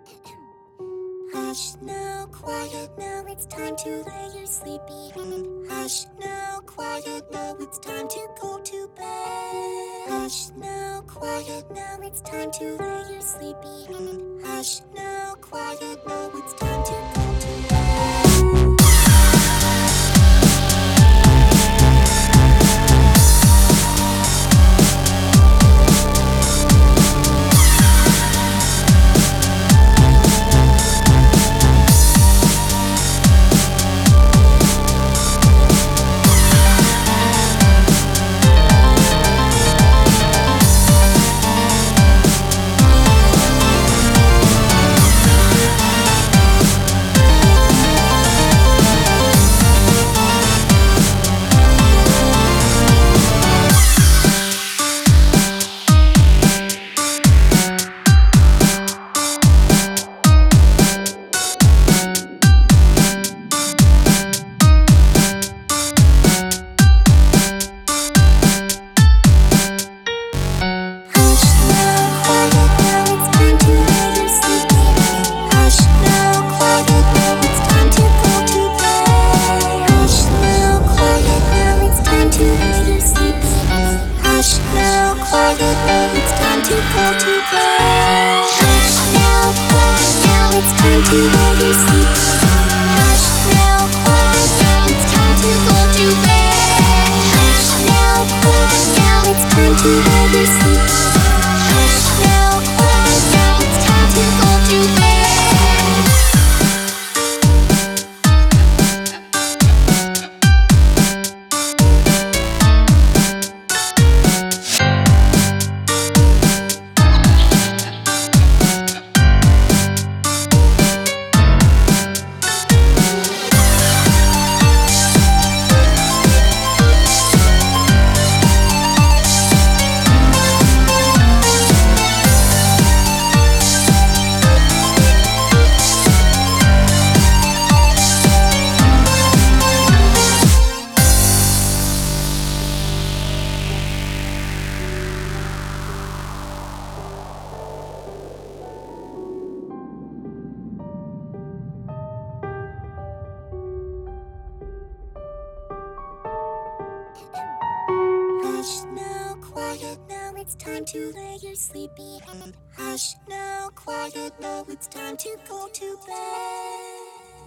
Hush now, quiet now, it's time to lay your sleepy head. Hush now, quiet now, it's time to go to bed. Hush now, quiet now, it's time to lay your sleepy head. Hush now, quiet now, it's time to go to bed. Hush now, quiet now, it's time to lay your sleepy head. Hush now, quiet now, it's time to go to bed.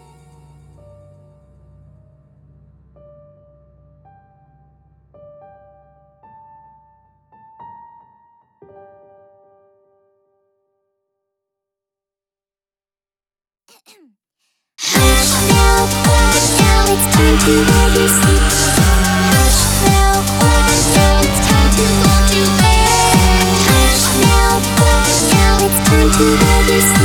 Hush now, quiet now, it's time to lay your sleepy head. Hush now, quiet now, it's time to go to bed. Hush now, quiet now, it's time to lay your sleepy head.